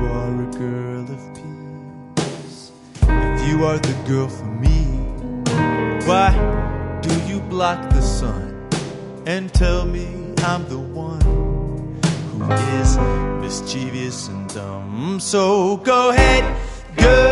are a girl of peace, if you are the girl for me, why do you block the sun and tell me I'm the one who is mischievous and dumb? So go ahead, girl.